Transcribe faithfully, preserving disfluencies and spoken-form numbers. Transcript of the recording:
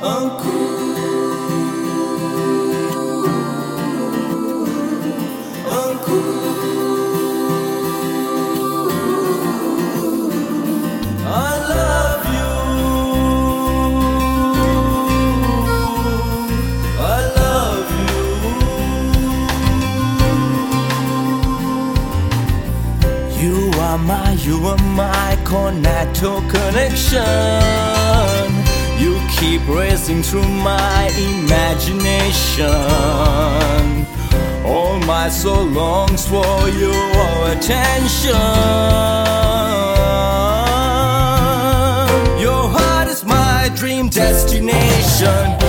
You are my, you are my cornerstone connection. You keep racing through my imagination. All my soul longs for your attention. Your heart is my dream destination.